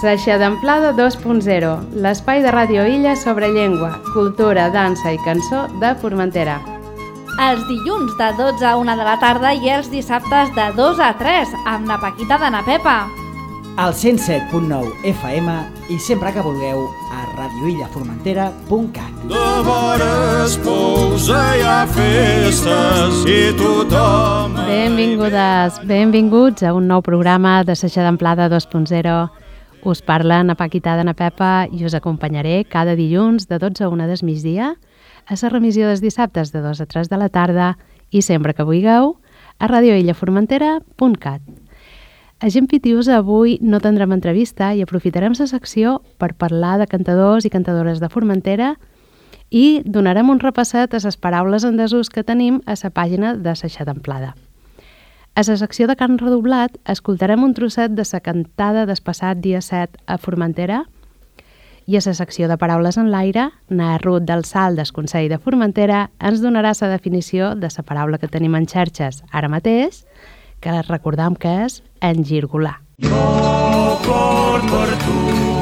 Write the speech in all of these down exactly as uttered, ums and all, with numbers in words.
S'aixadamplada dos punt zero, l'espai de Ràdio Illa sobre llengua, cultura, dansa i cançó de Formentera. Els dilluns de dotze a una de la tarda i els dissabtes de dos a tres, amb la Paquita de na Pepa. Al cent set punt nou F M i sempre que vulgueu a radioillaformentera punt cat. De vores pousa hi ha festes i tothom... Benvingudes, benvinguts a un nou programa de S'aixadamplada dos punt zero. Us parla na Paquita de na Pepa i us acompanyaré cada dilluns de dotze a una del migdia, a la remissió dels dissabtes de dos a tres de la tarda i sempre que vulgueu a radioillaformentera punt cat. A Gent Pitius avui no tindrem entrevista i aprofitarem la secció per parlar de cantadors i cantadores de Formentera i donarem un repasset a les paraules en desús que tenim a la pàgina de S'aixadamplada. A la secció de cant redoblat escoltarem un trosset de la cantada del passat dia set a Formentera i a la secció de paraules en l'aire, na Ruth del Salt del Consell de Formentera ens donarà la definició de la paraula que tenim en xarxes ara mateix, que recordam que és engirgolar. Jo plor per tu,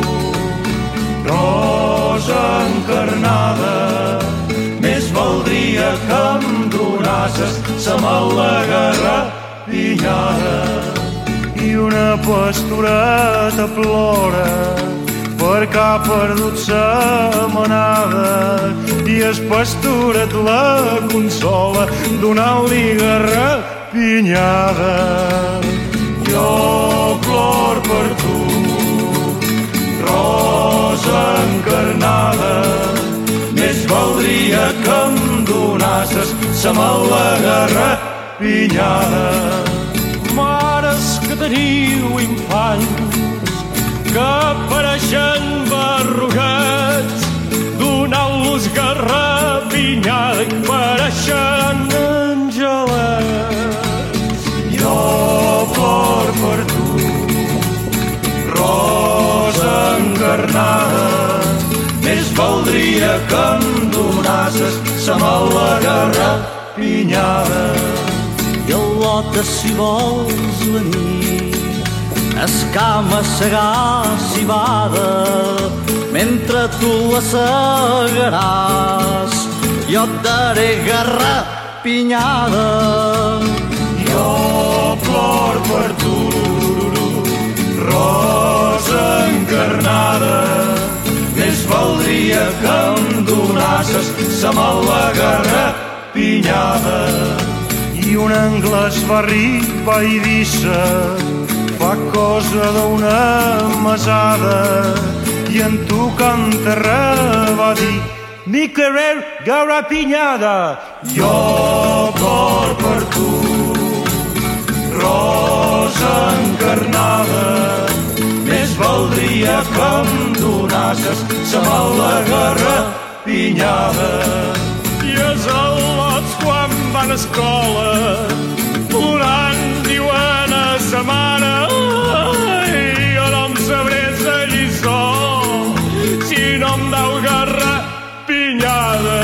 rosa encarnada, més valdria que em donasses sa malaguerra pinyada. I una pastoreta plora perquè ha perdut sa manada i el pastoret la consola donant-li guerra pinyada. Jo plor per tu, rosa encarnada, més valdria que em donasses sa malaguerra pinyada. Mares que teniu infants que apareixen barrugats, donant-los guerra pinyada i pareixen angelets. Jo plor per tu, rosa encarnada, més valdria que em donasses sa malaguerra pinyada. I al·lota si vols venir, escama segar cibada, mentre tu la segaràs, jo et daré guerra pinyada. Jo plor per tu, rosa encarnada, més valdria que em donasses sa malaguerra pinyada. I un anglès va arribar i dissa fa cosa d'una mesada i en tocant terra va dir ni querer guerra pinyada. Jo plor per tu, rosa encarnada, més valdria que em donasses sa malaguerra pinyada. I els al·lots quan van a escola plorant diuen a sa mare ai, jo no em sabré sa lliçó si no em dau guerra pinyada.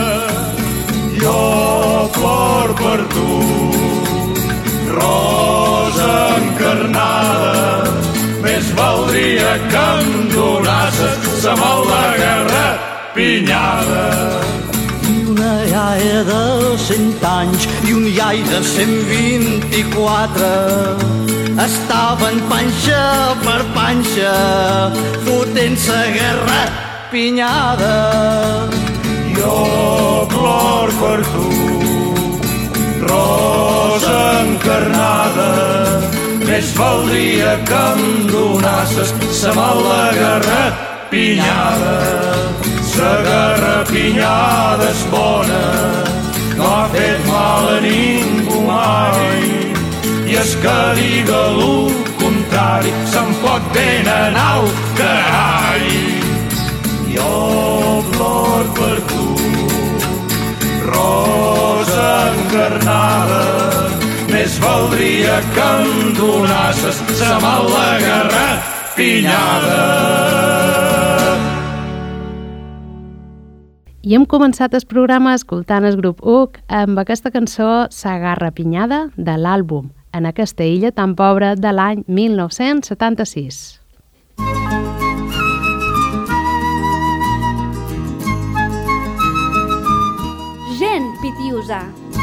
Jo plor per tu, rosa encarnada, més valdria que em donasses sa malaguerra pinyada. I una iaia de cent anys i un iai de cent vint-i-quatre estaven panxa per panxa fotent-se guerra pinyada. Jo plor per tu, rosa encarnada, més valdria que em donasses sa malaguerra pinyada. Sa guerra pinyada és bona, no ha fet mal a ningú mai, i es que diga el contrari se'n pot ben anar al carai. Jo plor per tu, rosa encarnada, més valdria que em donasses sa malaguerra pinyada. I hem començat el programa escoltant el grup U C amb aquesta cançó Sa garra pinyada de l'àlbum En aquesta illa tan pobra de l'any mil nou-cents setanta-sis. dotze.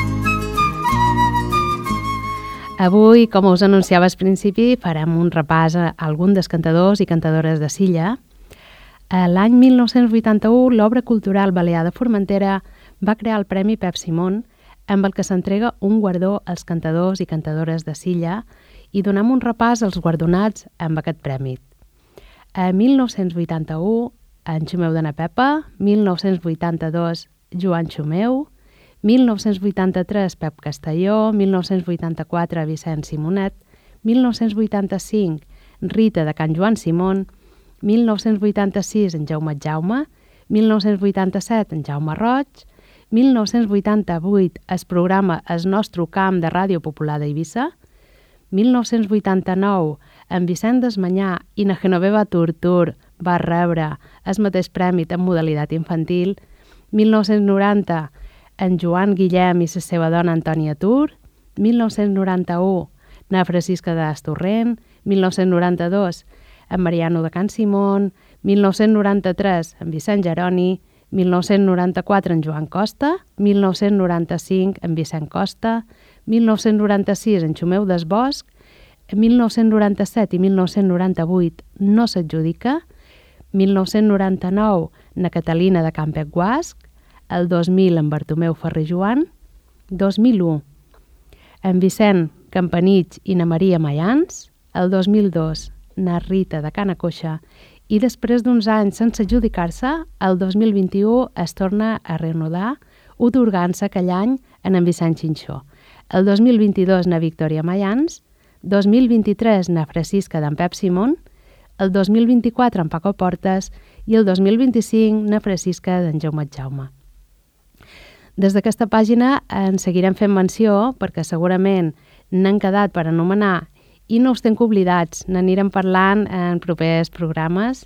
Avui, com us anunciava al principi, farem un repàs a algun dels cantadors i cantadores de Silla. L'any mil nou-cents vuitanta-u, l'Obra Cultural Balear de Formentera va crear el Premi Pep Simón, amb el que s'entrega un guardó als cantadors i cantadores de Silla, i donem un repàs als guardonats amb aquest premi. A mil nou-cents vuitanta-u, en Xumeu de na Pepa, mil nou-cents vuitanta-dos, Joan Xumeu, mil nou-cents vuitanta-tres, Pep Castelló, mil nou-cents vuitanta-quatre, Vicent Simonet, mil nou-cents vuitanta-cinc, Rita de Can Joan Simón, mil nou-cents vuitanta-sis, en Jaume Jaume, mil nou-cents vuitanta-set, en Jaume Roig, mil nou-cents vuitanta-vuit, es programa El Nostre Camp de Ràdio Popular d'Eivissa, mil nou-cents vuitanta-nou, en Vicent Desmanyà i na Genoveva Turtur va rebre el mateix premi en modalitat infantil, mil nou-cents noranta, en Joan Guillem i la seva dona Antònia Tur, mil nou-cents noranta-u, na Francisca d'Astorrent, mil nou-cents noranta-dos, en Mariano de Can Simón, mil nou-cents noranta-tres, en Vicent Geroni, mil nou-cents noranta-quatre, en Joan Costa, mil nou-cents noranta-cinc, en Vicent Costa, mil nou-cents noranta-sis, en Xumeu des Bosch, mil nou-cents noranta-set i mil nou-cents noranta-vuit no s'adjudica, mil nou-cents noranta-nou, na Catalina de Campec Guasc, el dos mil en Bartomeu Ferrer Joan, dos mil u en Vicent Campanich i na Maria Mayans, el dos mil dos na Rita de Cana Coixa i després d'uns anys sense adjudicar-se, el dos mil vint-i-u es torna a reanudar, otorgant-se aquell any en en Vicent Xinxó. El dos mil vint-i-dos na Victòria Mayans, dos mil vint-i-tres na Francisca d'en Pep Simón, el dos mil vint-i-quatre en Paco Portes i el dos mil vint-i-cinc na Francisca d'en Jaume Jaume. Des d'aquesta pàgina en seguirem fent menció perquè segurament n'han quedat per anomenar i no us tenc oblidats, n'anirem parlant en propers programes.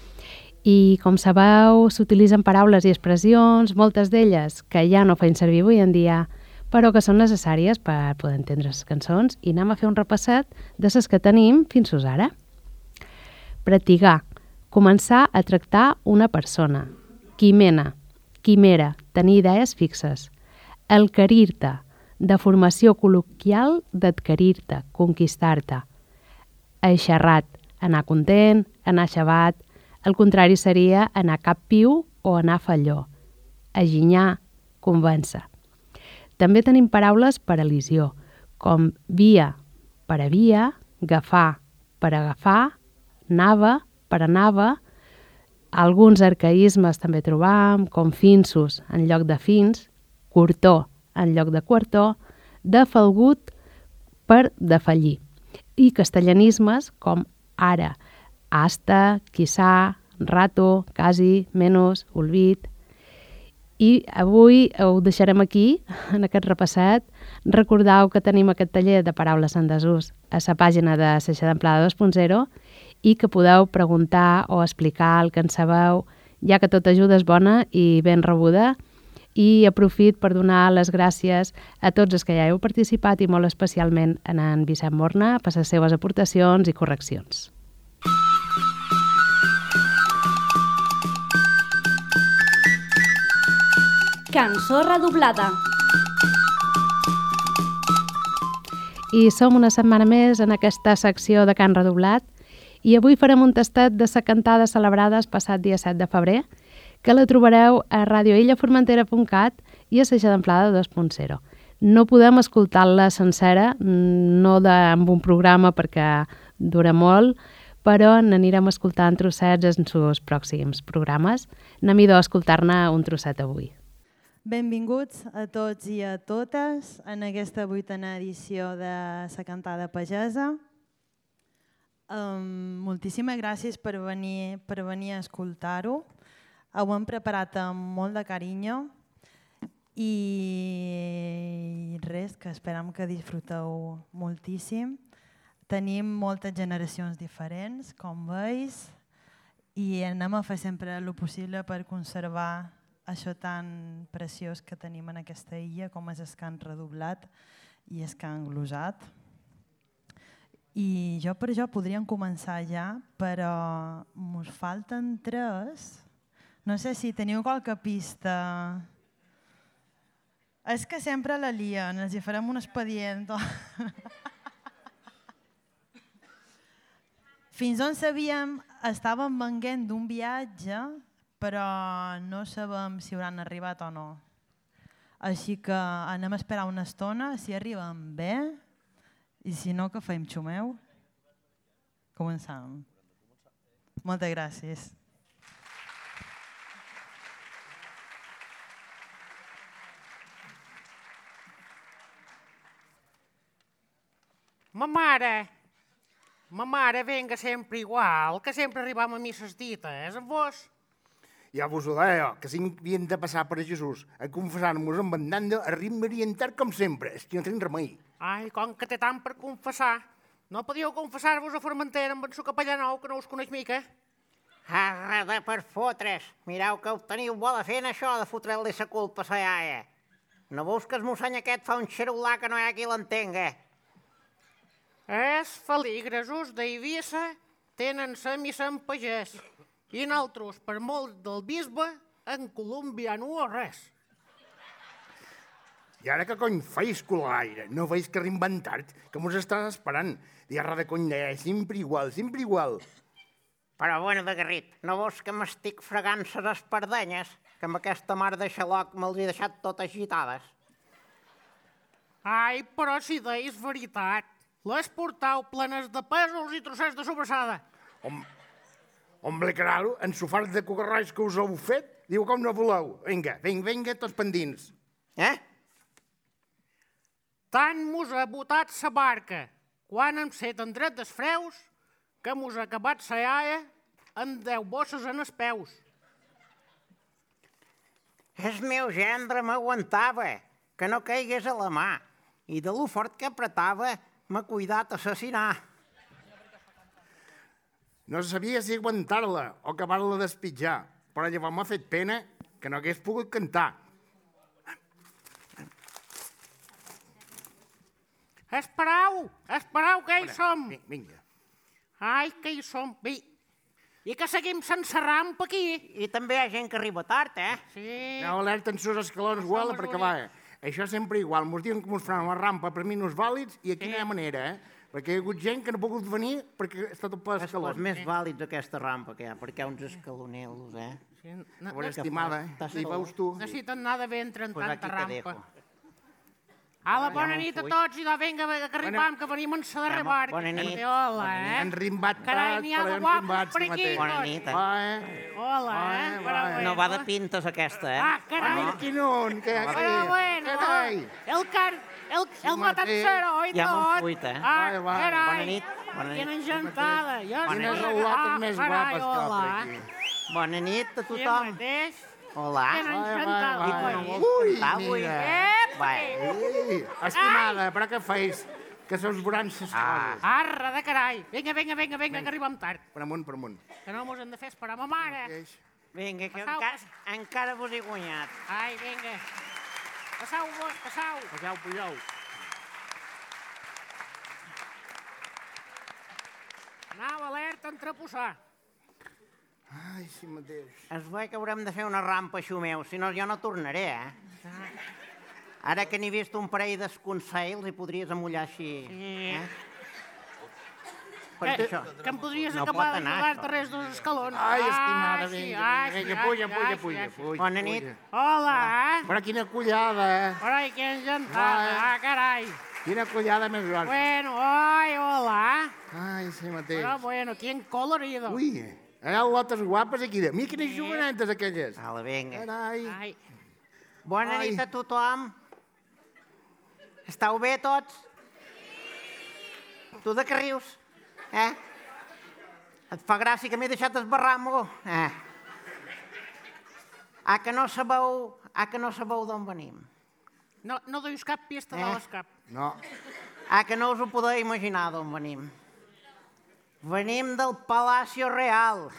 I com sabeu, s'utilitzen paraules i expressions, moltes d'elles que ja no feien servir avui en dia, però que són necessàries per poder entendre les cançons i anem a fer un repasset de les que tenim fins ara. Pratigar, començar a tractar una persona. Quimena, quimera, tenir idees fixes. Alquerir-te, de formació col·loquial d'adquirir-te, conquistar-te. Eixarrat, anar content, anar xavat. El contrari seria anar cap piu o anar falló. Aginyar, convèncer. També tenim paraules per elisió, com via, per a via, agafar, per agafar, nava, per anava. Alguns arcaïsmes també trobam, com finsos en lloc de fins, cortó en lloc de quartó, defalgut per defallir. I castellanismes com ara, hasta, quizá, rato, quasi, menos, olvid. I avui ho deixarem aquí, en aquest repasset. Recordeu que tenim aquest taller de paraules en desús a la pàgina de Seixada d'Amplada dos punt zero i que podeu preguntar o explicar el que en sabeu, ja que tota ajuda és bona i ben rebuda. I aprofit per donar les gràcies a tots els que ja heu participat i molt especialment a en Vicent Morna per les seves aportacions i correccions. Cançó redoblada. I som una setmana més en aquesta secció de Cant Redoblat i avui farem un tastet de la cantada celebrada el passat dia set de febrer, que la trobareu a radio illa formentera punt cat i a Seixada d'Amplada dos punt zero. No podem escoltar-la sencera, no de, amb un programa perquè dura molt, però n'anirem escoltant trossets en els pròxims programes. Anem-hi a escoltar-ne un trosset avui. Benvinguts a tots i a totes en aquesta vuitena edició de la Cantada Pagesa. Um, moltíssimes gràcies per venir, per venir a escoltar-ho. Ho hem preparat amb molt de carinyo i res, que esperem que disfruteu moltíssim. Tenim moltes generacions diferents, com veus, i anem a fer sempre el possible per conservar això tan preciós que tenim en aquesta illa, com és el cant redoblat i el cant glosat. I jo per això podríem començar ja, però mos falten tres. No sé si teniu qualque pista. És que sempre la lien, els hi farem un expedient. Fins on sabíem, estàvem venguent d'un viatge, però no sabem si hauran arribat o no. Així que anem a esperar una estona, si arriben bé, i si no, que fem xumeu. Començam. Moltes gràcies. Ma mare, ma mare venga sempre igual, que sempre arribam a misses dites, amb vos. Ja vos ho deia, que si havien de passar per a Jesús a confessar-nos amb bandanda, arribarien tard com sempre, és que no tenim remei. Ai, com que té tant per confessar. No podíeu confessar-vos a Formentera amb en su capellà nou, que no us coneix mica? Arra de per fotre's. Mireu que ho teniu bona fent, això, de fotre-li sa culpa a sa iaia. No veus que el mosseny aquest fa un xerulà que no hi ha qui l'entenga? Els feligresos d'Eivissa tenen sa missa en pagès i nosaltres, per molt del bisbe, en colombiano o res. I ara que cony feis, colaire? No veus que arriben tard, que mos estàs esperant. I arra de cony deia, sempre igual, sempre igual. Però bueno, de Garrit, no veus que m'estic fregant ses espardenyes? Que amb aquesta mar de xaloc me'ls he deixat tot agitades. Ai, però si deis veritat, les portau plenes de pèsols i trossets de sobrassada. Hom, hombre, claro, en sofars de cocarrois que us heu fet, diu com no voleu. Vinga, vinga, vinga, tots pendins. Eh? Tant mos ha botat sa barca, quan hem set en dret des freus, que mos ha acabat sa iaia en deu bosses en els peus. El meu gendre m'aguantava, que no caigués a la mà, i de lo fort que apretava m'ha cuidat assassinar. No sabia si aguantar-la o acabar-la d'espitjar, però llavors m'ha fet pena que no hagués pogut cantar. Esperau, esperau, que hi som. Vinga. Ai, que hi som. Bé, i que seguim sense rampa aquí. I també hi ha gent que arriba tard, eh? Sí. Aneu alerta en sus escalons, guala, perquè va, això sempre igual. Mos diuen que mos faran una rampa per minuts vàlids i aquí no hi ha manera, eh? Perquè hi ha hagut gent que no ha pogut venir perquè està tot ple d'escalons. És més vàlid aquesta rampa que hi ha, perquè hi ha uns escalonelos, eh? Sí, no, A veure, estimada, si veus tu. necessiten anar de ventre en Pues tanta aquí te rampa. dejo. Ala, bona nit a tots i de vinga, vinga, que arribam, que venim en sa darrera barca. Bona nit. Hola, eh? Han rimbat Carai, tard, n'hi ha però de han guapos rimbat per si aquí. mateix. Bona nit, eh? Va, eh? Hola, eh? Va, Però va, bueno. No va de pintes aquesta, eh? Ah, carai. Ai, quin on, que aquí. Però bueno, Carai. el car... El, el matancero i Ja m'ho tot. fuit, eh? Ah, Va, va. carai. Bona nit, bona nit. Quina engentada. Jo Quines sé. relotes Ah, més carai, guapes que hi ha hola. per aquí. Bona nit a Sí, tothom. mateix. Hola. Quina Va, engentada. va, va. no vols Ui, cantar avui? mira. Ep! Va. Ui, estimada, però què feis? Que se us veuran ses Ah. coses. Arra de carai. Vinga, vinga, vinga, vinga, que arribem tard. Per amunt, per amunt. Que no mos hem de fer esperar ma mare. Vinga, que Passau. encara, encara vos he guanyat. Ai, vinga. Passau vos, passau. Pujau, pujau. Anau alerta a entreposar. Ai, sí mateix. Es veu que haurem de fer una rampa, xumeu, si no jo no tornaré, eh? Ara que n'he vist un parell d'esconsells i podries amullar així. Sí. Eh? Per Que, això. que em podries No acabar pot anar, d'ajudar-te això. res dels escalons. Ai, estimada, sí, vinga, ai, vinga, sí, vinga, puja, ai, puja, ai, puja, ai. puja. Bona nit. puja. Hola, eh? Però quina collada, eh? Carai, quina engentada. Va, Ah, carai. Quina collada més grossa. Bueno, ai, hola. Ai, sí mateix. Però bueno, quin colorido. Ui, hi ha lotes guapes aquí. Mira quines jovenetes aquelles. Ala, vinga. Carai. Ai, Bona Ai. nit a tothom. Estàu bé tots? Tu de què rius? Eh? Et fa gràcia que m'he deixat esbarrar-m'ho? Eh? Ah, que no sabeu, ah, que no sabeu d'on venim? no, no duis cap pista de Eh? l'escap. No. Ah, que no us ho podeu imaginar d'on venim. Venim del Palacio Real.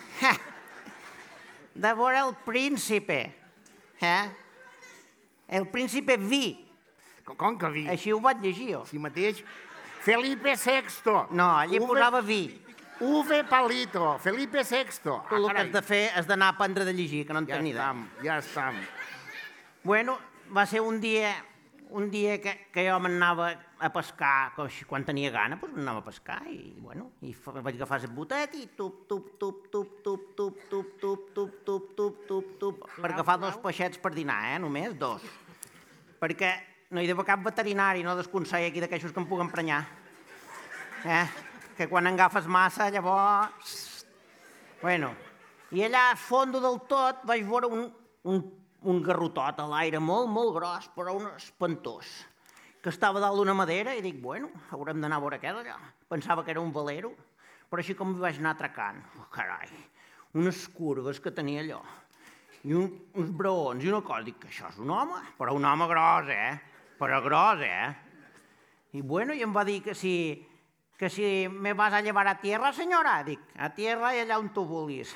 De veure el príncipe. Eh? El príncipe Vi. Com, com que vi? Així ho vaig llegir, jo. Si mateix. Felipe sexto. No, allí Uve- posava Vi. Uve Palito. Felipe sexto. Tu el que has de fer és d'anar a aprendre de llegir, que no en Ja tens ni idea. estam, ja estam. Bueno, va ser un dia un dia que, que jo m'anava a pescar, quan tenia gana, doncs m'anava a pescar i, bueno, i vaig agafar el botet i tup, tup, tup, tup, tup, tup, tup, tup, tup, tup, tup, tup, tup, per agafar dos peixets per dinar, eh, només dos. Perquè no hi deu cap veterinari, no desconsell aquí d'aquestos que em puguen prenyar. Eh, que quan agafes massa, llavors... Bueno, i allà al fondo del tot vaig veure un, un un garrotot a l'aire molt, molt gros, però un espantós, que estava dalt d'una madera i dic, bueno, haurem d'anar a veure què d'allà. Pensava que era un velero, però així com hi vaig anar atracant. Oh, carai, unes curves que tenia allò, i un, uns braons i una cosa. Dic, això és un home, però un home gros, eh? Però gros, eh? I bueno, i em va dir que si, que si me vas a llevar a tierra, senyora. Dic, a tierra i allà on tu vulguis.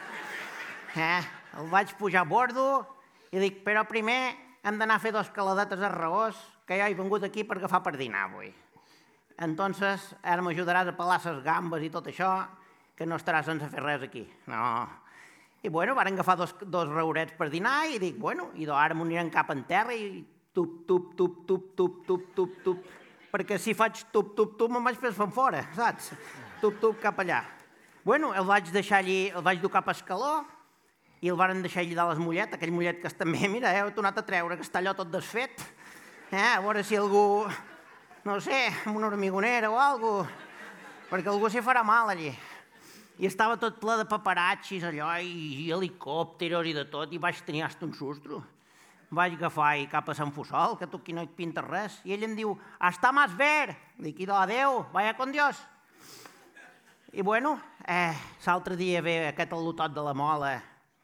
Eh? El vaig pujar a bordo, i dic, però primer hem d'anar a fer dos caladetes a Regós, que jo he vingut aquí per agafar per dinar avui. Entonces, ara m'ajudaràs a pelar les gambes i tot això, que no estaràs sense fer res aquí. No. I bueno, van agafar dos, dos raurets per dinar i dic, bueno, i ara m'ho anirem cap en terra i tup, tup, tup, tup, tup, tup, tup, tup, perquè si faig tup, tup, tup, me'n vaig fer fora, saps? Tup, tup, cap allà. Bueno, el vaig deixar allí, el vaig dur cap a escaló, i el varen deixar allí dalt les mullet, aquell mullet que també, mira, heu tornat a treure, que està allò tot desfet, eh? A veure si algú, no sé, amb una hormigonera o alguna cosa, perquè algú s'hi farà mal allí. I estava tot ple de paparatxis allò, i helicòpteros i de tot, i vaig tenir hasta un sustro. Vaig agafar i cap a Sant Fussol, que tu aquí no et pintes res, i ell em diu, «Està más ver!» Dic, «Idò, adeu, vaya con Dios!» I bueno, eh, l'altre dia ve aquest al·lotot de la mola,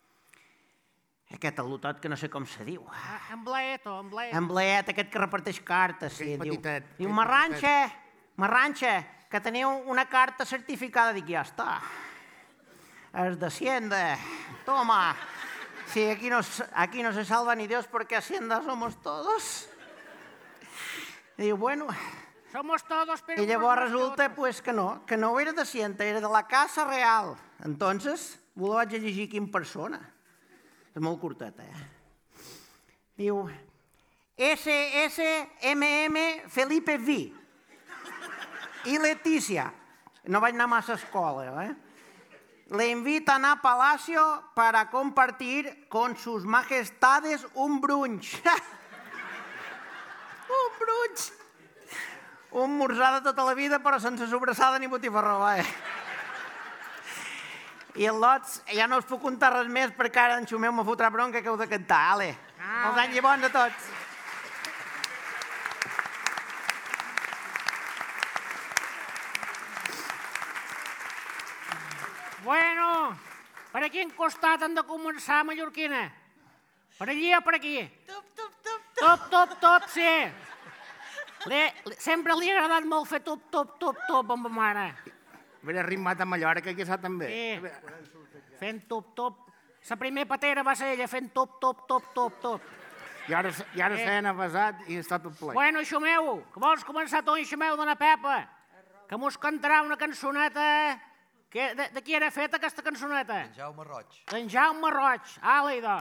aquest al·lotot que no sé com se diu. Embleto, embleto. Emblet, aquest que reparteix cartes. Sí, diu, petitet. diu Marranxa, Marranxa, que teniu una carta certificada. Dic, ja està. Es de Hacienda. Toma. Sí, aquí no, aquí no se salva ni Dios porque Hacienda somos todos. I diu, bueno... Somos todos, pero... I llavors resulta pues, que no, que no era de Hacienda, era de la Casa Real. Entonces, ho la vaig llegir aquí en persona. És molt curtet, eh? Diu, S S M M Felipe V. I Letícia. No vaig anar massa a escola, eh? Le invitan a Palacio para compartir con sus majestades un brunch. Un brunch. Un morzar de tota la vida, però sense sobrassada ni botifarró, eh? I el Lots, ja no us puc contar res més perquè ara en Xumeu me fotrà bronca que heu de cantar. Ale, els anys i bons a tots. Bueno, per a quin costat han de començar, mallorquina? Per allí o per aquí? Tup, tup, tup, tup. Top, top, top, sí. Le, sempre li ha agradat molt fer top, top, top, top amb ma mare. Haver rimat a Mallorca, que sap també. Sí, fent top, top. La primera patera va ser ella fent top, top, top, top, top. I ara, i ara s'han avasat i està tot ple. Bueno, Xumeu, que vols començar tu, Xumeu, dona Pepa? Que mos cantarà una cançoneta... Que, de, de qui era feta aquesta cançoneta? En Jaume Roig. En Jaume Roig. Ale, idò.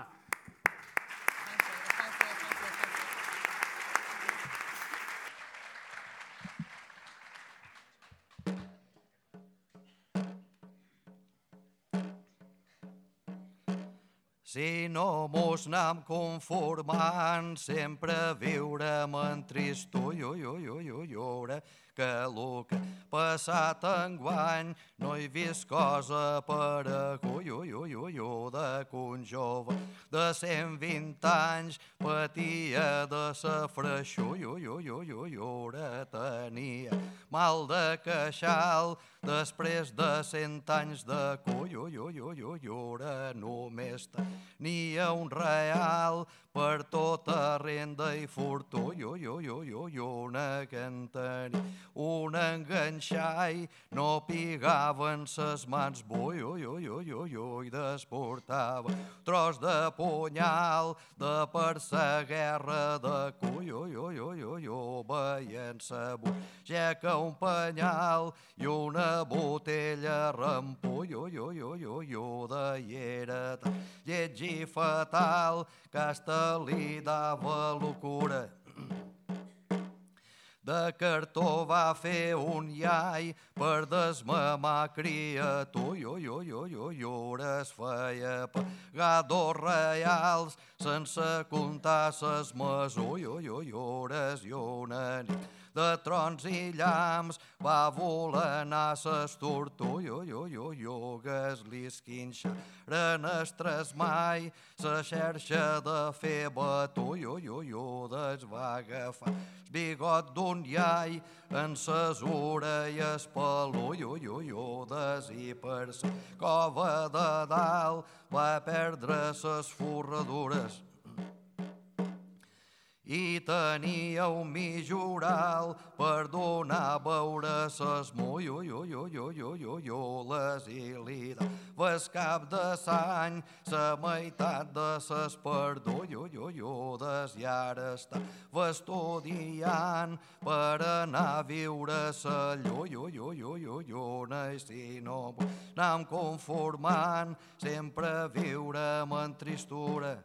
Si no mos anem conformant, sempre viurem en tristor, jo, jo, jo, jo, jo, que el que ha passat enguany no he vist cosa per a jo, jo, jo, jo, jo, de que un jove de cent vint anys patia de sa freixó, jo, jo, jo, jo, jo, tenia mal de queixal després de cent anys de co, jo, jo, jo, jo, jo, només tenia un real per tota renda i fortó, jo, jo, jo, jo, jo, una que en tenia un enganxall, no pigaven ses mans, bo, jo, jo, jo, jo, jo, i desportava tros de punyal de per sa guerra de co, jo, jo, jo, jo, jo, veient sa butxaca un penyal i una botella rampó, jo, jo, jo, jo, jo, de hiera lleig i fatal que hasta li dava locura De cartó va fer un iai per desmamar criatura. Jo, jo, jo, jo, jo, es feia pagar dos reals sense comptar ses mesures. Jo, jo, jo, i una nit de trons i llamps va voler anar ses tortugues. Jo, jo, jo, iogues li esquinxaren estres mai sa xerxa de fer batu. Jo, jo, jo, des va agafar bigot d'un iai en ses orelles pelú. Jo, jo, jo, des i per sa cova de dalt va perdre ses forradures. I tenia un mijoral per donar a beure ses mulles. Jo, jo, jo, jo, jo, jo, jo, les i li dava el cap de s'any sa meitat de ses perdó. Jo, jo, jo, des i ara estava estudiant per anar a viure sa llo. Jo, jo, jo, jo, jo, i si no anam conformant sempre viurem en tristura.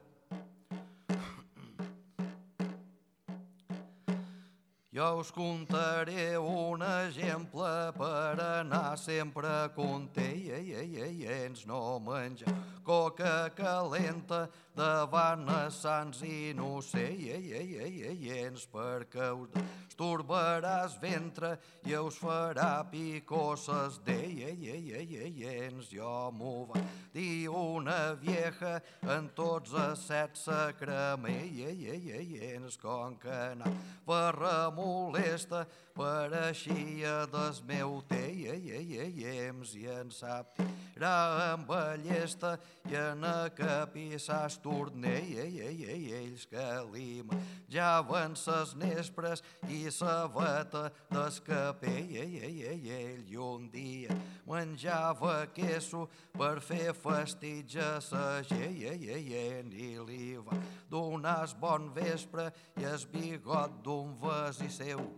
Jo us contaré un exemple per anar sempre contents, no menjar coca calenta davant els sants innocents, perquè us estorbaràs ventre i us farà picor ses dents. Jo m'ho va dir una vieja en tots els set sacraments, com que anava remolesta pareixia des meu temps i en sap tirar amb ballesta i en a capissars tornells que li menjaven ses nespres i sa veta d'escapell. I un dia menjava queso per fer festig a sa gent i li va donar es bon vespre i es bigot d'un vesi seu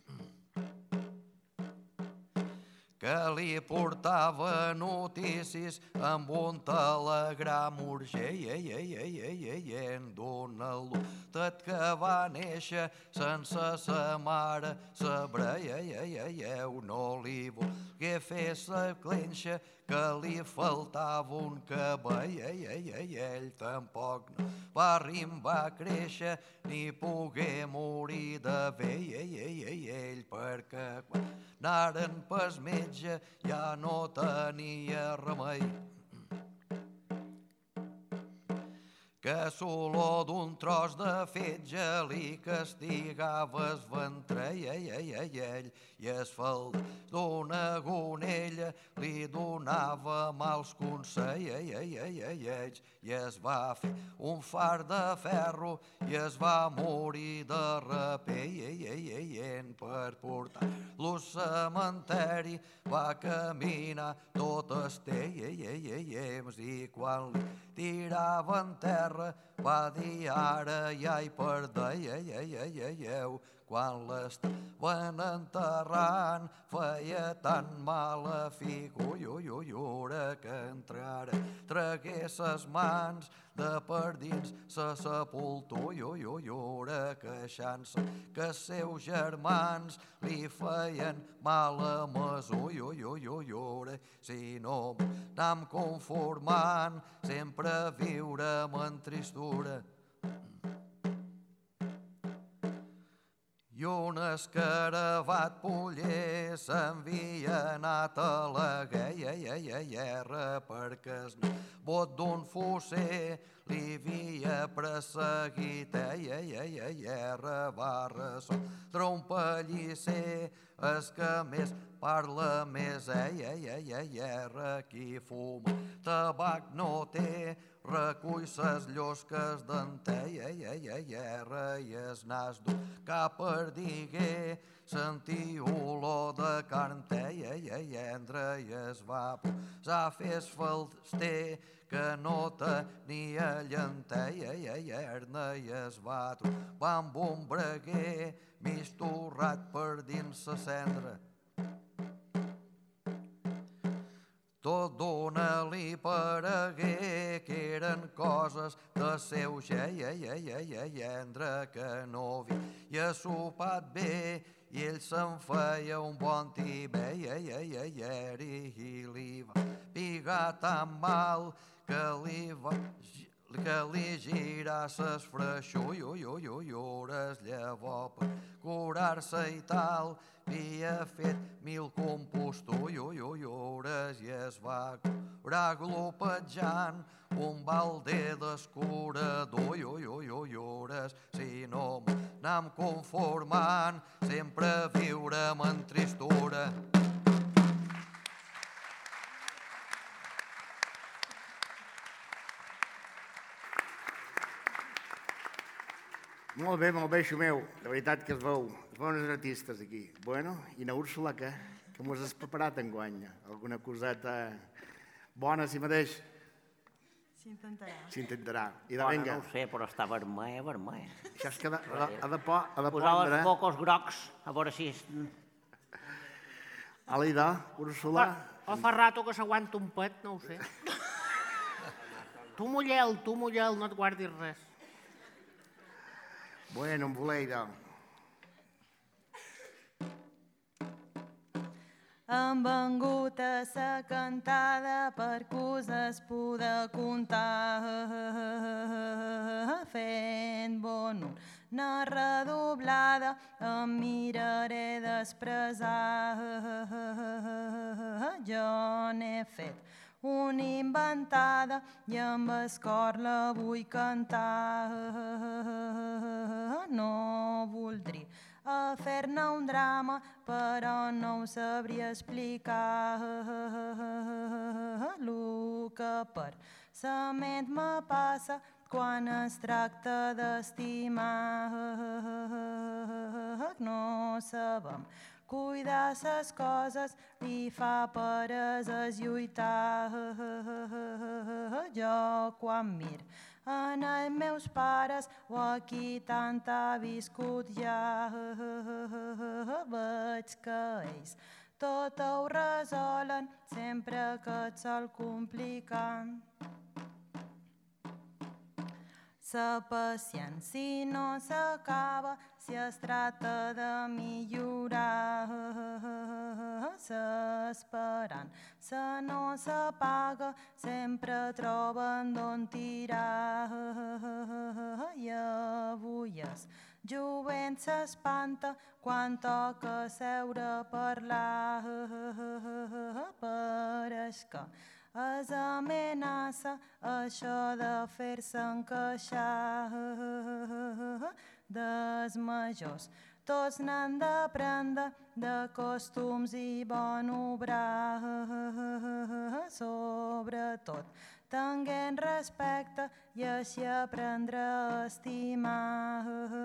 que li portava notícies amb un telegram urgent d'un al·lutat que va néixer sense sa mare saber. No li volgué fer sa clenxa que li faltava un cabell. Ell tampoc no va rimbar créixer ni pogué morir de vell, perquè quan anaren pas metge ja no tenia remei que l'olor d'un tros de fetge li castigava es ventre. Ell i es faldó d'una gonella li donava mals consells i es va fer un far de ferro i es va morir de repent. Per portar-lo al cementeri va caminar tot el temps i quan li tiraven terra va dir ara ja hi perdeu. Quan l'estaven enterrant feia tan mala figura que entrara tragué ses mans de per dins sa sepultura, queixant-se que els seus germans li feien mala mesura. Si no anam conformant sempre viurem en tristura. I un escarabat poller s'havia anat a la guerra perquè el nebot d'un fosser li havia perseguit. Va resoldre un pellisser, es que més parla més. Qui fuma tabac no té, recull ses llosques d'entell i es nas dur cap per diguer sentir olor de carn tendre i es va posar a fer esfalster que no tenia llanterna i es va trobar amb un breguer mig torrat per dins sa cendra. Tot dona-li paregué que eren coses de seu gendre que no havia sopat bé i ell se'n feia un bon tibè, i, i, i, i, i, i li va pigar tan mal que li va que li gira ses freixó, i, i, i, i, hores llavors per curar-se i tal, havia fet mil compostos, i, i, i, hores i es va curar glopejant un balder d'escurador, i, i, i, i, hores, si no m'anam conformant, sempre viurem en tristura. Molt bé, molt bé, Xumeu. De veritat que es veu, es veuen els artistes aquí. Bueno, i na Úrsula, què? Que mos has preparat enguany? Alguna coseta bona, si mateix? S'intentarà. S'intentarà. I de Bona, venga. no ho sé, però està vermella, vermella. Això és que ha de, ha de, ha de, po- ha de Posar pondre. els cocos grocs, a veure si... Alida, Úrsula. O fa rato que s'aguanta un pet, no ho sé. Tu mullel, tu mullel, no et guardis res. Bueno, en Boleida. Hem vengut a sa cantada per que us es poder contar, fent bon una redoblada em miraré d'expressar. Jo n'he fet una inventada i amb el cor la vull cantar. No voldria a fer-ne un drama, però no ho sabria explicar. Lo que per sa ment me passa quan es tracta d'estimar. No sabem cuidar ses coses i fa pereses lluitar. Jo quan mir en els meus pares o aquí tant ha viscut ja, veig que ells tot ho resolen sempre que et sol complicar. Sa paciència no s'acaba si es tracta de millorar. S'esperança no s'apaga, sempre troben d'on tirar. I avui es jovent s'espanta quan toca seure a parlar. Pareix que és amenaça això de fer-se encaixar. Des majors tots n'han d'aprendre de costums i bon obrar. Sobretot tinguent respecte i així aprendre a estimar.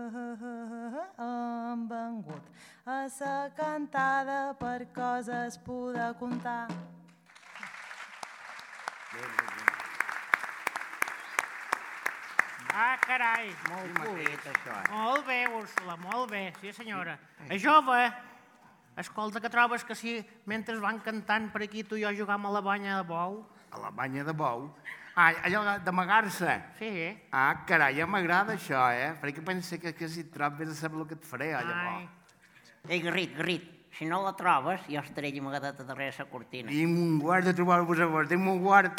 Hem vengut a sa cantada per coses poder contar. Ah, carai. Molt polit, això. Molt bé, Úrsula, molt bé, sí senyora. És jove. Escolta, que trobes que si mentre van cantant per aquí tu i jo jugàvem a la banya de bou? A la banya de bou? Ah, allò d'amagar-se? Sí. Ah, carai, ja m'agrada això, eh? Perquè pensa que, que si et trobes a saber el que et faré, llavors. Ei, Garrit, Garrit, si no la trobes, jo estaré amagadeta darrere la cortina. I un guard de trobar-vos a vos, tinc un guard.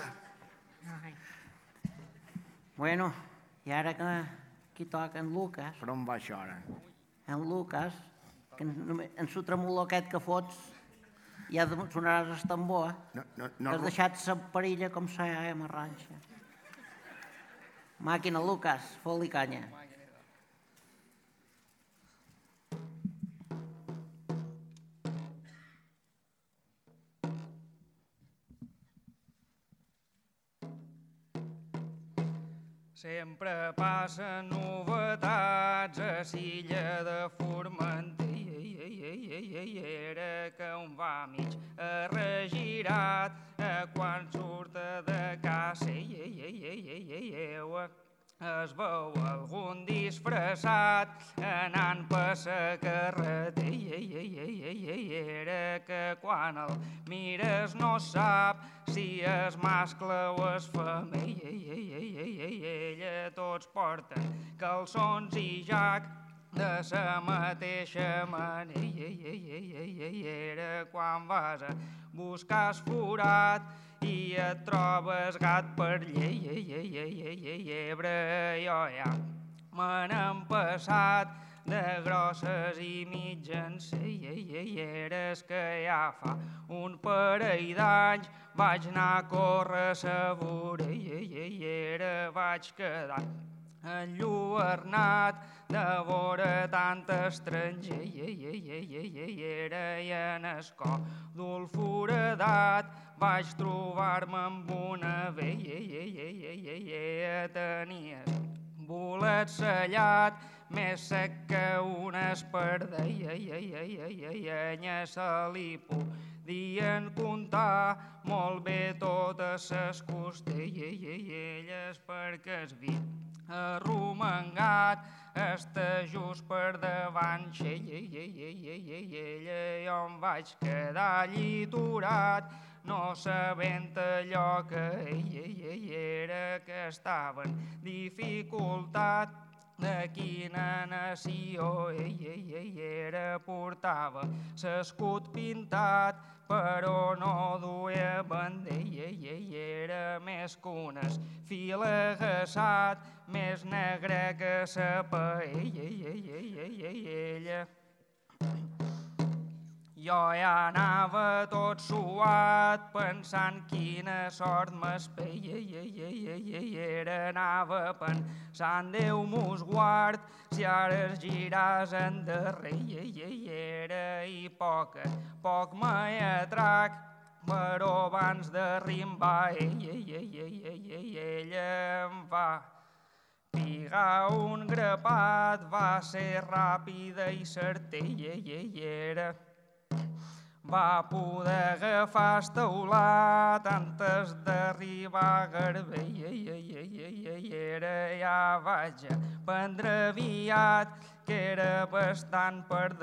Bueno, i ara que aquí toca en Lucas... Per on va això, ara? En Lucas, que en su tremolor aquest que fots, ja sonaràs el tambor. No, no, no. Has deixat sa perilla com sa eh, marranxa. Màquina, Lucas, fot-li canya. Sempre passen novetats a l'illa de Formentera, que un va mig arregirat quan surt de casa. Es veu algun disfressat anant per la carretera, que quan el mires no sap si és mascle o és femella. Tots porten calçons i jac de la mateixa manera quan vas a buscar el forat i et trobes gat per llebre. Jo ja me n'hem passat de grosses i mitjans eres que ja fa un parell d'anys vaig anar a córrer a la vorera, vaig quedar enlluernat de vora tant estranger i en el còdol foradat vaig trobar-me amb una veia, tenia bolet sellat més sec que un espardell i se li podien comptar molt bé totes les costelles perquè es vi arromangat està just per davant ella jo em vaig quedar lliturat no sabent allò que ella era que estava en dificultat de quina nació ella era portava l'escut pintat però no duia bandera era més que un fil agassat més negre que la paella. Jo ja anava tot suat pensant quina sort m'espeia, anava pensant Déu mos guard si ara es giràs endarrere i poc a poc me atrac però abans d'arribar ella em va pigar un grapat, va ser ràpida i certera. Va poder agafar el teulat antes d'arribar a Garbella. Ja vaig aprendre aviat que era bastant per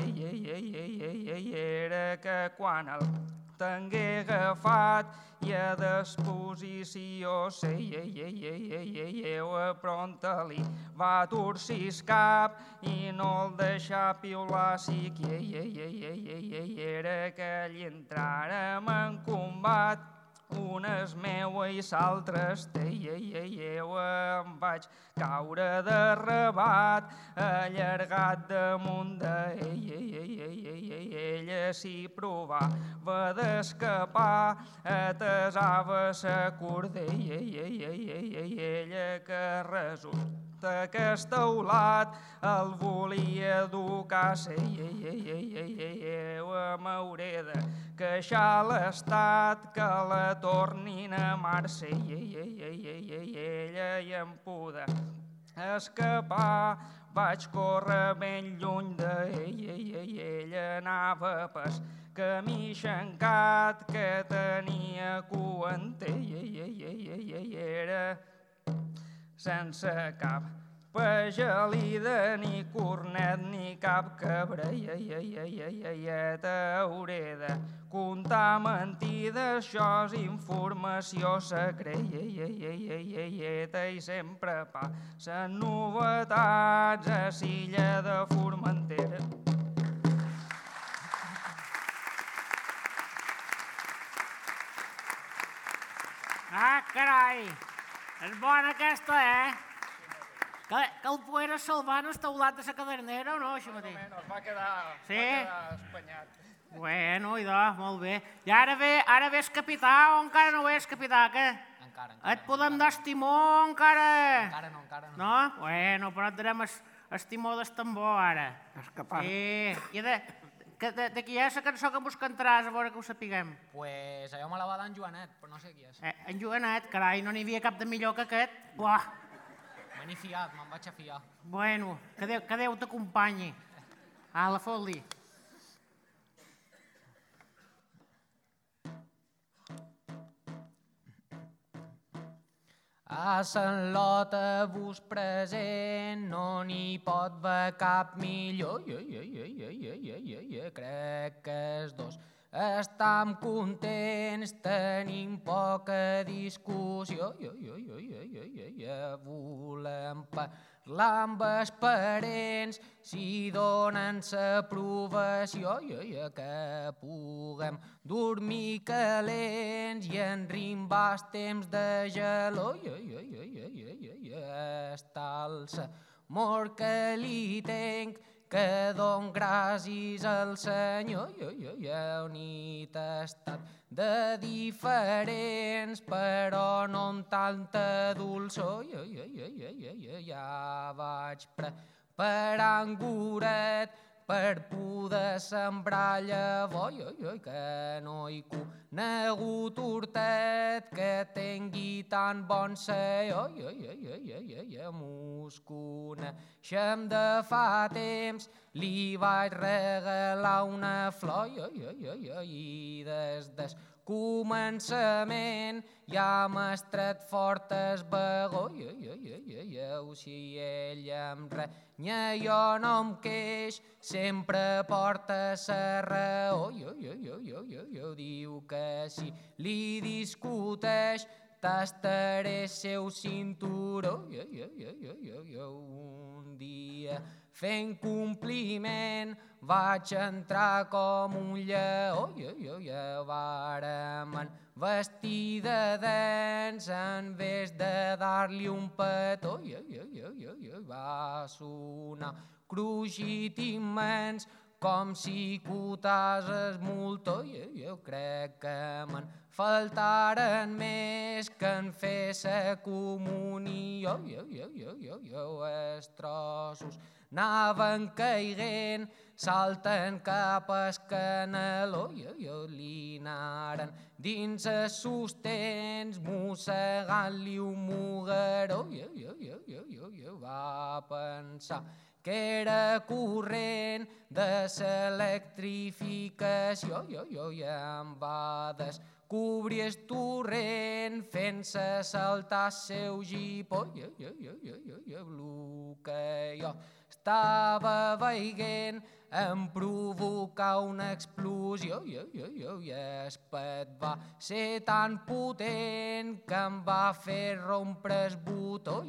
d'ella que quan el tingué agafat i a disposició seia pronta li va torcir el cap i no el deixar piular si quiera que ell entràrem en combat unes meua i s'altres teia em vaig caure de rebat allargat damunt d'ella si provava d'escapar atesava sa cordella que resulta que el teulat el volia educar m'hauré de queixar l'estat que la tornin a mar-se i em poder escapar vaig córrer ben lluny d'ella anava pas camí xencat que tenia coentella sense cap pagelida ni cornet ni cap cabrella t'hauré de contar mentides, això és informació secreta i sempre passen novetats a l'illa de Formentera. Ah, carai! És bona aquesta, eh? Que, que el poera salvar el teulat de la cadernera o no, així mateix? Menys, va quedar, sí? va quedar espanyat. Bueno, idò, molt bé. I ara ve, ara ve el capità o encara no ve el capità, què? Encara, encara. Et podem dar el timó encara? Encara no, encara no. No? Bueno, però et darem el, el timó del tambor ara. És capaç. Sí. I de, que, de, de qui és la cançó que vos cantaràs, a veure que ho sapiguem? Pues allò me la va dar en Joanet, però no sé qui és. Eh, en Joanet, carai, no n'hi havia cap de millor que aquest. Buah. Me n'he fiat, me'n vaig a fiar. Bueno, que Déu, que Déu t'acompanyi. Ala, fot-li. A Sant Lota vos present no n'hi pot haver cap millor. Crec que els dos estam contents, tenim poca discussió. Volem parlar amb els parents, si donen l'aprovació que puguem dormir calents i enrimbar els temps de gelor. Estalça, amor que li tenc, que don gràcies al Senyor. Unit estat de diferents, però no amb tanta dolçor. Ja vaig preparant guret per poder sembrar llavor, que no hi conegut hortet que tingui tan bon ser. Mos coneixem de fa temps, li vaig regalar una flor i des del començament ja m'ha estret fort el vagó. Si ella em renya jo no em queix, sempre porta la raó. Diu que si li discuteix tastaré el seu cinturó. Un dia fent compliment vaig entrar com un lleó. Vàrem vestir de dents en vez de dar-li un petó. Va sonar crugit immens com si cutases moltó. Jo crec que me'n faltaren més que en fer sa comunió. Els trossos anaven caiguent, salten cap al caneló. Li anaren dins els sostens, mossegant-li un mugueró. Va pensar que era corrent de l'electrificació i em va descobrir el torrent fent-se saltar el seu gipó. El que jo estava veient em provocà una explosió i el pet va ser tan potent que em va fer rompre el botó.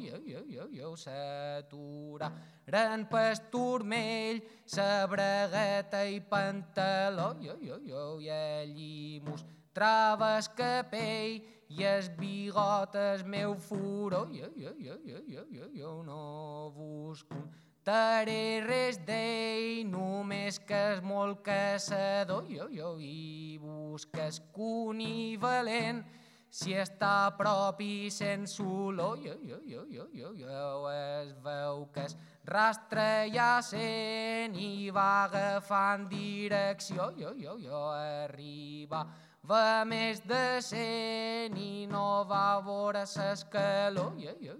S'aturaren pel turmell, sa bragueta i pantaló i allí mostrava el capell i el bigot el meu furó. Jo no vos contaré res d'ell, només que és molt caçador i busca el conivalent si està a prop i sense olor. Es veu que el rastre ja sent i va agafant direcció. Arribava més de cent i no va veure l'escaló.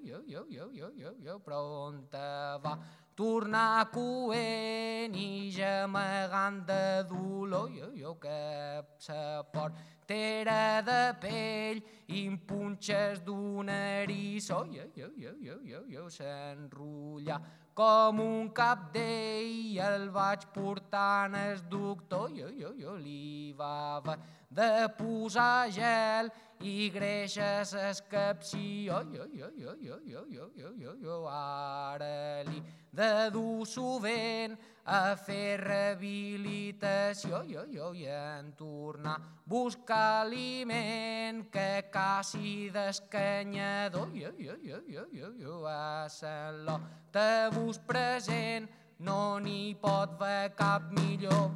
Pronta va tornar coent i gemegant de dolor. Que sa portera de pell i em punxes d'un eriçó. S'enrotlla com un cap d'ell i el vaig portant al doctor. Li va de posar gel i greixes escapció. Ara li de dur sovint a fer rehabilitació i en tornar a buscar aliment que caci d'escanyador. A Sant Lota vos present no n'hi pot haver cap millor.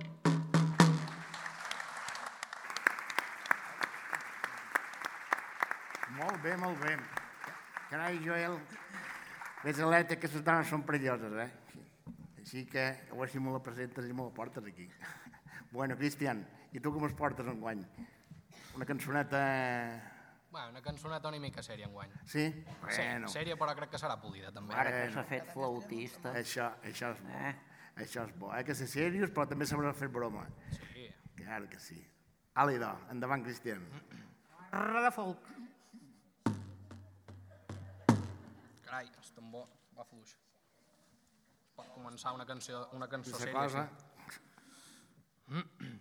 Molt bé, molt bé. Carai, Joel, ves alerta que les dones són perilloses, eh? Així que a veure si me la presentes i me la portes aquí. Bueno, Cristian, i tu com es portes enguany? Una cançoneta... Bueno, una cançoneta una mica sèria enguany. Sí? Sí, Bueno. sèria, però crec que serà polida, també. Ara que s'ha fet flautista. Això, això és bo. Això és bo. Hay que ser serios, però també sabrà fer broma. Sí. Claro que sí. Ale, do, endavant, Cristian. Arra de folk. Carai, el tambor va fluix. Pot començar una cançó, una cançó Aquesta sèria. cosa. Sí.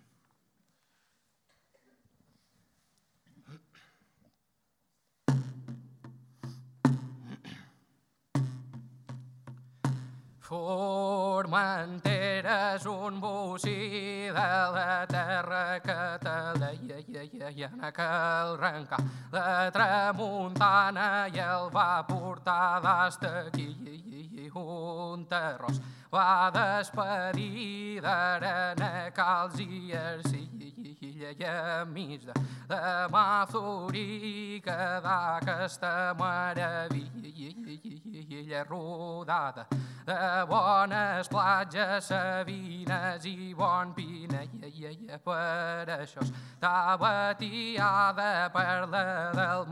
Formentera és un bocí de la terra que te deia i en aquell rencar la tramuntana i el va portar d'hasta aquí un terrós va despedir d'arena calç i arcilla i a mig de mà florir quedà aquesta meravella rodada de bones platges, savines i bon pina i per això estava tiada per la del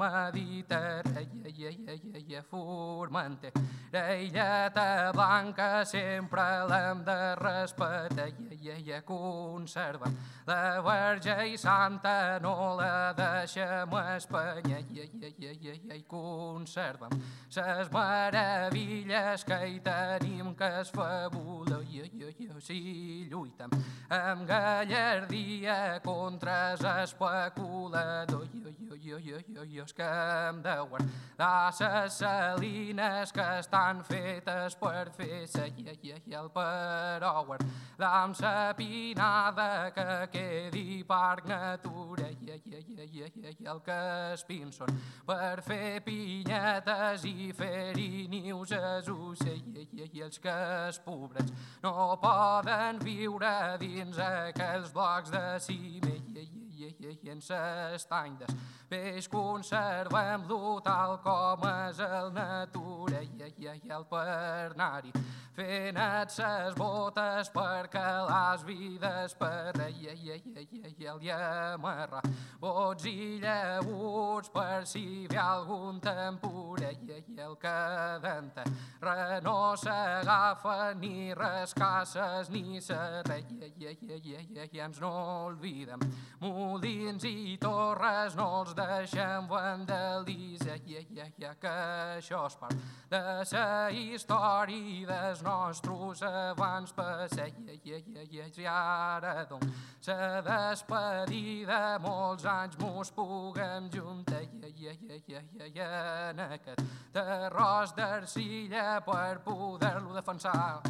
Mediterrani i Formentera i llata blanca sempre l'hem de respetar i conservar la Verge i Santa no la deixem espanyar i conservem ses meravilles que hi tenim que es fabula si lluitem amb gallardia contra els especuladors que hem de guardar ses salines que estan fetes per fer seia i el però guardar amb sa pinada que quedi parc natura i el que es pinson per fer pinyetes i fer-hi nius els ocells i els que els pobrets no poden viure dins aquells blocs de ciment i en s'estany després conservem-lo tal com és el natura i el per anar-hi fent-et ses botes perquè les vides per i el llamarra bots i llavuts per si ve algun temporer i el cadenta no s'agafa ni rascasses ni serre i ens no oblidem molins i torres no els deixem vandalitzar que això és part de sa història dels nostres abans passar i ara doncs sa despedida molts anys mos puguem juntar i en aquest terròs d'arcilla per poder-lo defensar.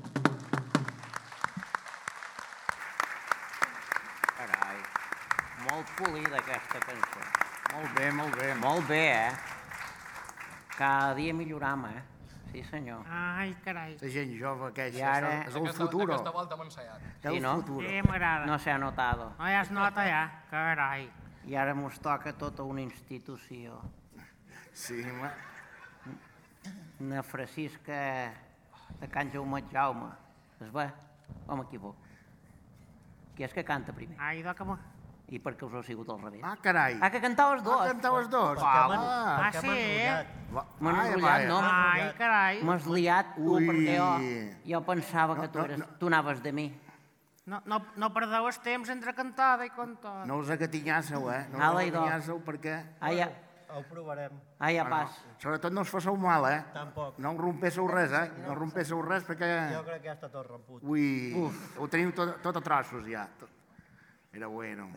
Carai, molt polida aquesta cançó. Molt bé, molt bé. Molt bé, eh? Cada dia milloram, eh? Sí, senyor. Ai, carai. La gent jove aquesta, I ara... és el futur. Aquesta volta m'ha ensaiat. Sí, no? Sí, m'agrada. No s'ha notado. No ja es nota, ja. Carai. I ara mos toca tota una institució. Sí, ma... Una Francisca de Can Jaumet Jaume. Es ve? O m'equivoco? Qui és que canta primer? Ai, doca-me. I per què us heu sigut al revés? Ah, carai. Ah, que cantau els dos. Ah, cantau els dos. Ah, sí, eh? M'han enrotllat, no? Ai, carai. M'has liat, tu, perquè jo, jo pensava que tu, eres, tu anaves de mi. No, no, no perdeu el temps entre cantada i cantada. No us acatinyàsseu, eh? No Ala, us idò. acatinyàsseu perquè... Ah, ja. Ho provarem. Ah, ja pas. Sobretot no us fasseu mal, eh? Tampoc. No em rompéssiu res, eh? No rompéssiu res perquè... Jo crec que ja està tot romput. Ui, ho teniu tot, tot a trossos ja. Era bueno.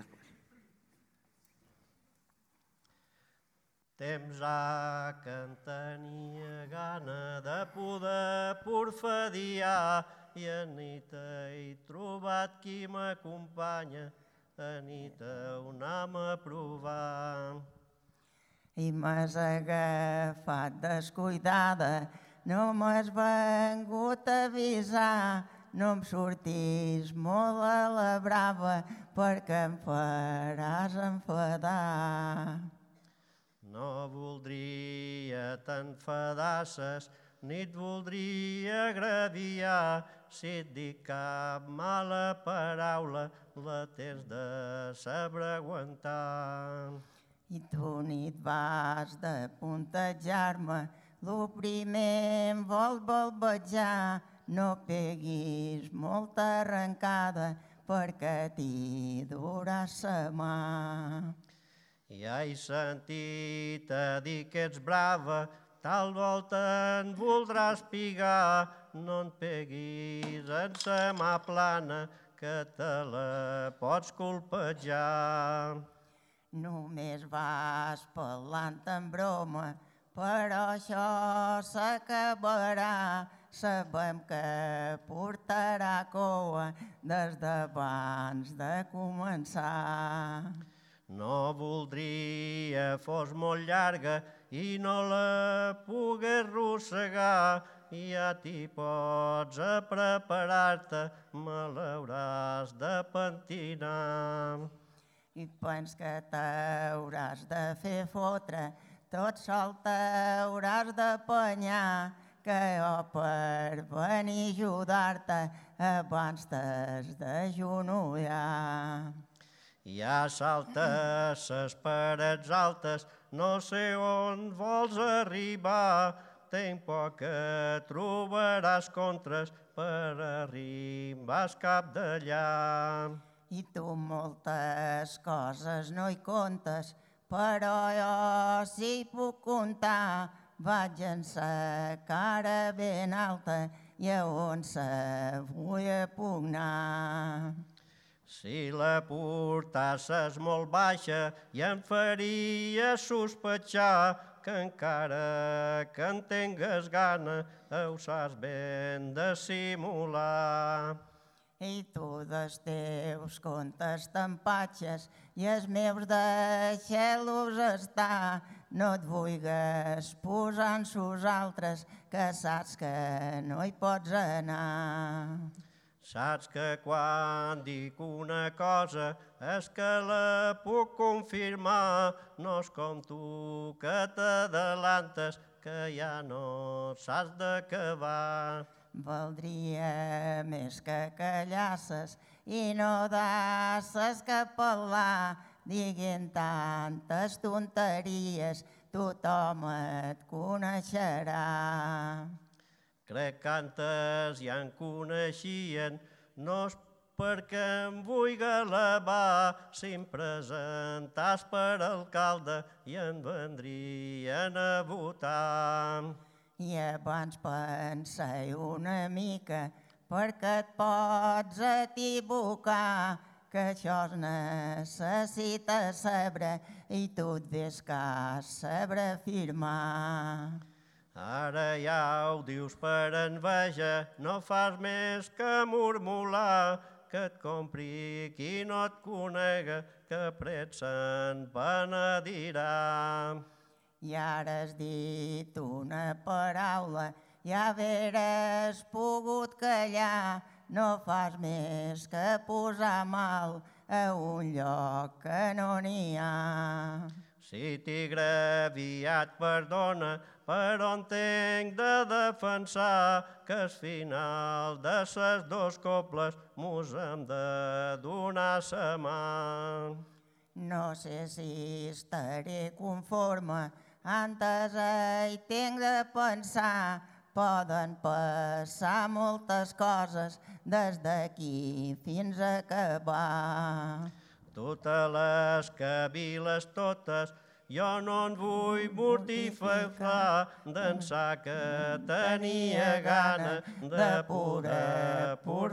Temps ha que en tenia gana de poder porfadiar i a nit he trobat qui m'acompanya, a nit on anem a provar. I m'has agafat descuidada, no m'has vengut a avisar, no em sortís molt a la brava perquè em faràs enfadar. No voldria t'enfadasses, ni et voldria agraviar, si et dic cap mala paraula, la tens de saber aguantar. I tu ni et vas de puntejar-me, lo primer em vol balbejar, no peguis molta arrencada perquè t'hi duràs sa mà. Ja he sentit a dir que ets brava, tal volta en voldràs pigar, no en peguis en sa mà plana, que te la pots colpejar. Només vas parlant en broma, però això s'acabarà. sabem que portarà coa des d'abans de començar. No voldria fos molt llarga i no la pugués arrossegar. Ja t'hi pots a preparar-te, me l'hauràs de pentinar. I pens que t'hauràs de fer fotre, tot sol t'hauràs d'apanyar, que jo per venir a ajudar-te abans t'has d'agenollar. Ja saltes ses parets altes, no sé on vols arribar, tenc por que trobaràs contres per arribar cap d'allà. I tu moltes coses no hi comptes, però jo sí puc comptar. Vaig en sa cara ben alta i a on se vull pugnar. Si la portasses molt baixa i em faria sospechar que encara que en tingues gana ho saps ben dissimular. I tu dels teus contes t'empatxes i els meus deixeu-los estar. No et vulgues posar en sus altres, que saps que no hi pots anar. Saps que quan dic una cosa és que la puc confirmar. No és com tu que t'adalantes, que ja no saps d'acabar. Valdria més que callasses i no dasses que parlar, diguent tantes tonteries, tothom et coneixerà. Crec que antes ja en coneixien, no és perquè em vull elevar, si em presentàs per alcalde i en vendrien a votar. I abans penseu una mica, perquè et pots equivocar, que això es necessita saber i tu et ves que has saber firmar. Ara ja ho dius per enveja, no fas més que murmurar, que et compri qui no et conega, que pret se'n penedirà. I ara has dit una paraula, ja hauràs pogut callar, no fas més que posar mal a un lloc que no n'hi ha. Si t'he agraviat, perdona, però entenc de defensar que al final de ses dos cobles mos hem de donar sa mà. No sé si estaré conforme, antes hi tinc de pensar, poden passar moltes coses des d'aquí fins a acabar. Totes les caviles totes, jo no en vull mortificar, d'ençà que tenia gana de pura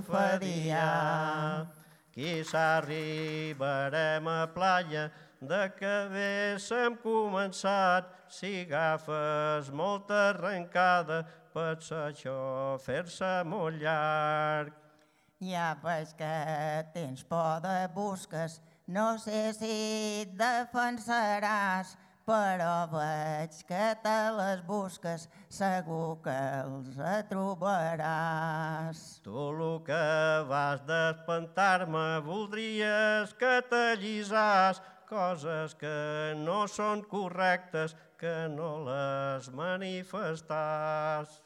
porfadiar. Quizà arribarem a playa de que haguéssim començat, si agafes molta arrencada, pot ser això fer-se molt llarg. Ja veig que tens por de busques, no sé si et defensaràs, però veig que te les busques, segur que els trobaràs. Tu el que vas d'espantar-me voldries que t'allisàs, coses que no són correctes, que no les manifestàs.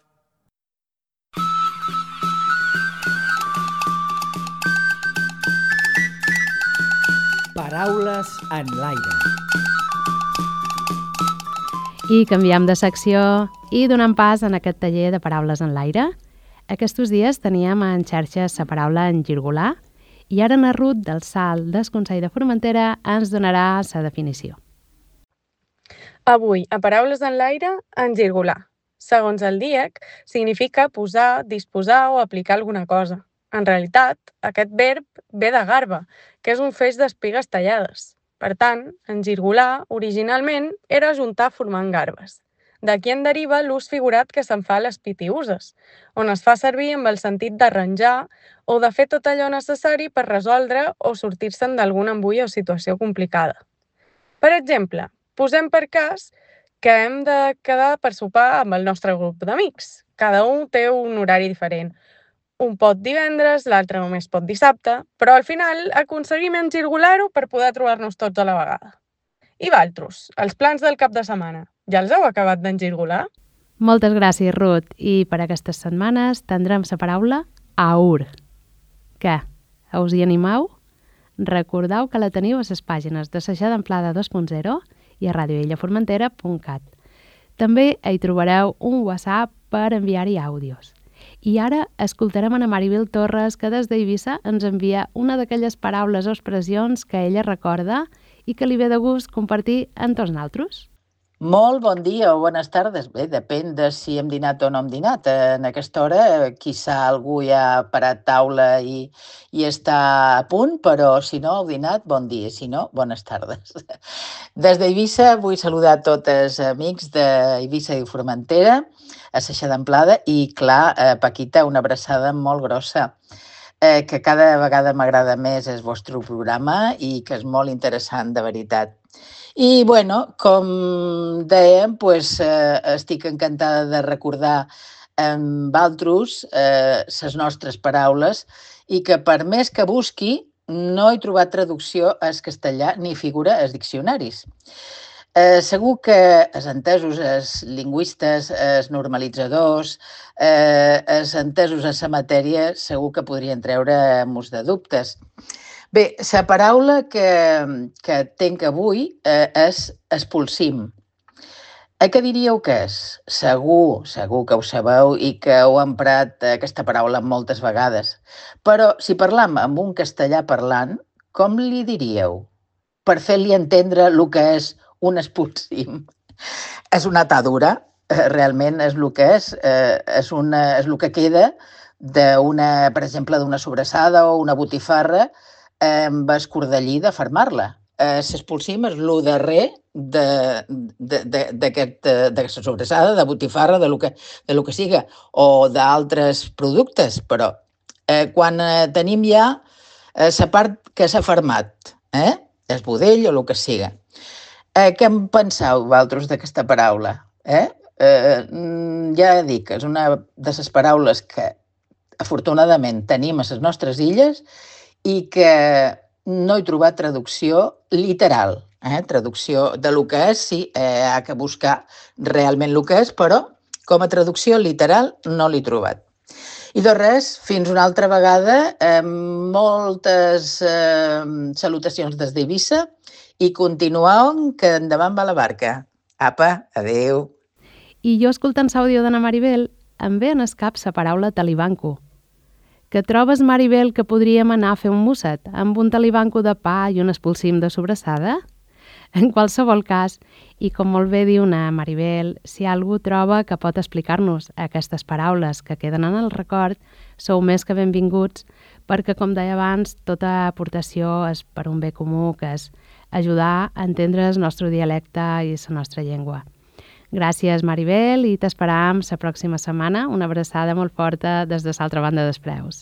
Paraules en l'aire. I canviem de secció i donem pas en aquest taller de paraules en l'aire. Aquests dies teníem en xarxes la paraula engirgolar i ara na Ruth del Salt del Consell de Formentera ens donarà la definició. Avui, a Paraules en l'aire, engirgolar. Segons el D I E C, significa posar, disposar o aplicar alguna cosa. En realitat, aquest verb ve de garba, que és un feix d'espigues tallades. Per tant, engirgolar originalment era juntar formant garbes. D'aquí en deriva l'ús figurat que se'n fa a les pitiuses, on es fa servir amb el sentit d'arranjar o de fer tot allò necessari per resoldre o sortir-se'n d'algun embull o situació complicada. Per exemple, posem per cas que hem de quedar per sopar amb el nostre grup d'amics. Cada un té un horari diferent. Un pot divendres, l'altre només pot dissabte, però al final aconseguim engirgolar-ho per poder trobar-nos tots a la vegada. I valtros, els plans del cap de setmana, ja els heu acabat d'engirgolar? Moltes gràcies, Ruth. I per aquestes setmanes tindrem la paraula aur. Què? Us hi animeu? Recordeu que la teniu a les pàgines de Seixada Amplada dos punt zero i a radio illa formentera punt cat. També hi trobareu un WhatsApp per enviar-hi àudios. I ara escoltarem a Maribel Torres, que des d'Eivissa ens envia una d'aquelles paraules o expressions que ella recorda i que li ve de gust compartir amb tots nosaltres. Molt bon dia o bones tardes. Bé, depèn de si hem dinat o no hem dinat. En aquesta hora, quizà algú ja ha parat taula i, i està a punt, però si no heu dinat, bon dia. Si no, bones tardes. Des d'Eivissa vull saludar tots els amics d'Eivissa i Formentera, a Seixada Amplada, i clar, eh, Paquita, una abraçada molt grossa, eh, que cada vegada m'agrada més el vostre programa i que és molt interessant, de veritat. I, bueno, com dèiem, pues, eh, estic encantada de recordar amb altres eh, les nostres paraules i que per més que busqui no he trobat traducció al castellà ni figura als diccionaris. Eh, segur que els entesos, els lingüistes, els normalitzadors, eh, els entesos a la matèria, segur que podrien treure-nos de dubtes. Bé, la paraula que, que tenc avui eh, és expulsim. Eh, què diríeu que és? Segur, segur que ho sabeu i que heu emprat aquesta paraula moltes vegades. Però si parlam amb un castellà parlant, com li diríeu? Per fer-li entendre el que és un expulsim. És una atadura, realment és el que és, eh, és, una, és el que queda d'una, per exemple, d'una sobrassada o una botifarra amb escordellí de fermar-la. L'expulsim és el darrer d'aquesta sobrassada, de botifarra, de lo que, de lo que siga, o d'altres productes, però eh, quan eh, tenim ja la eh, part que s'ha fermat, eh? el budell o el que siga. Eh, què en penseu, vosaltres, d'aquesta paraula? Eh? Eh, ja dic, és una de les paraules que, afortunadament, tenim a les nostres illes i que no he trobat traducció literal. Eh? Traducció de lo que és, sí, eh, ha que buscar realment el que és, però com a traducció literal no l'he trobat. I de res, fins una altra vegada, eh, moltes eh, salutacions des d'Eivissa i continueu, que endavant va la barca. Apa, adeu. I jo, escoltant l'àudio d'Anna Maribel, em ve en el cap la paraula talibanco. Que trobes, Maribel, que podríem anar a fer un musset amb un talibanco de pa i un expulsim de sobrassada? En qualsevol cas, i com molt bé diu una Maribel, si algú troba que pot explicar-nos aquestes paraules que queden en el record, sou més que benvinguts, perquè, com deia abans, tota aportació és per un bé comú, que és ajudar a entendre el nostre dialecte i la nostra llengua. Gràcies, Maribel, i t'esperam la pròxima setmana. Una abraçada molt forta des de l'altra banda dels preus.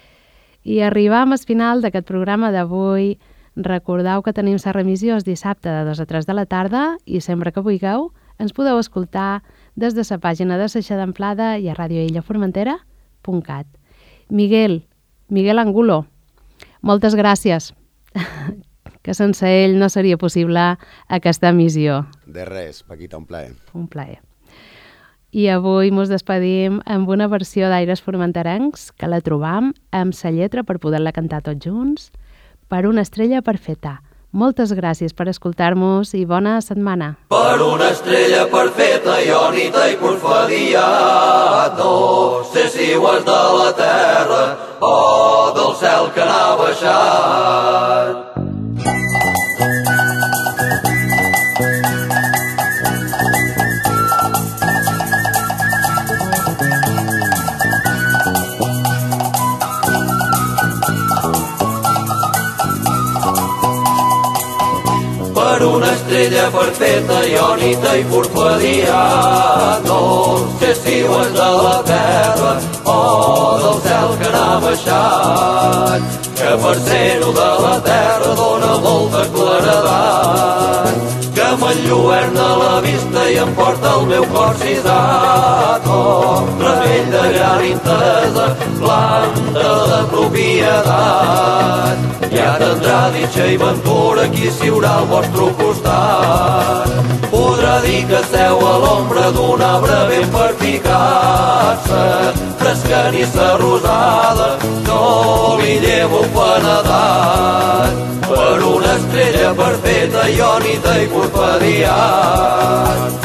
I arribam al final d'aquest programa d'avui. Recordeu que tenim la remissió el dissabte de dos a tres de la tarda i sempre que vulgueu ens podeu escoltar des de la pàgina de Seixada Amplada i a radio illa formentera punt cat. Miguel, Miguel Angulo, moltes gràcies, que sense ell no seria possible aquesta emissió. De res, Paquita, un plaer. Un plaer. I avui mos despedim amb una versió d'Aires Formenterencs que la trobam amb la lletra per poder-la cantar tots junts, per una estrella perfeta. Moltes gràcies per escoltar-nos i bona setmana. Per una estrella perfeta, Ionita i Porfadia, no sé si ho és de la terra o del cel que n'ha baixat. Per una estrella estrella perfecta, iònita i porfadià. No sé si ho és de la terra o del cel que n'ha baixat, que per ser-ho de la terra dona molta claredat, que m'enlluerna la vista i em porta el meu cor cidat. Oh, rebell de gran intesa, planta de propietat, ja tindrà ditxa i ventura qui s'hi haurà al vostre costat. Podrà dir que seu a l'ombra d'un arbre ben perpicat-se, fresca ni sa rosada, no li llevo penedat, per una estrella perfecta, iònita i porfadiat.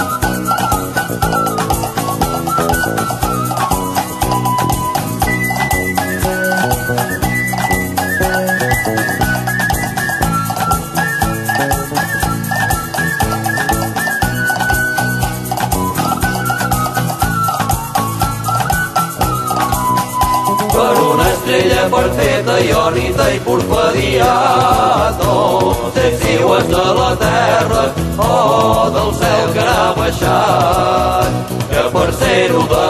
Estrella perfecta, iònita i porfadiat. No sé si ho és de la terra o del cel que n'ha baixat, que per ser-ho de